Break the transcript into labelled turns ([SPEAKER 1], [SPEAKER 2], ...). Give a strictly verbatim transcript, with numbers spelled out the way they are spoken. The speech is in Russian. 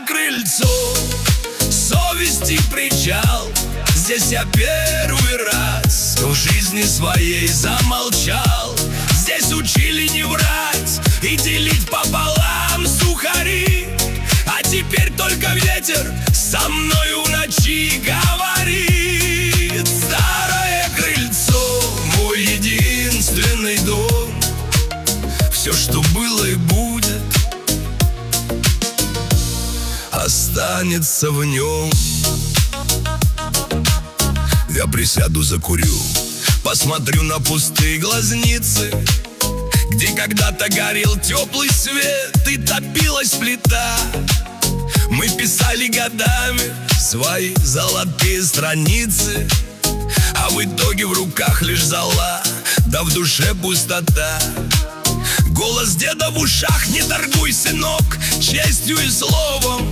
[SPEAKER 1] крыльцо, совести причал. Здесь я первый раз в жизни своей замолчал. Здесь учили не врать и делить пополам сухари. А теперь только ветер со мною в ночи говорит. Старое крыльцо, мой единственный дом. Все, что было и будет, останется в нем. Я присяду, закурю, посмотрю на пустые глазницы, где когда-то горел теплый свет и топилась плита. Мы писали годами свои золотые страницы, а в итоге в руках лишь зола, да в душе пустота. Голос деда в ушах: не торгуй, сынок, честью и словом.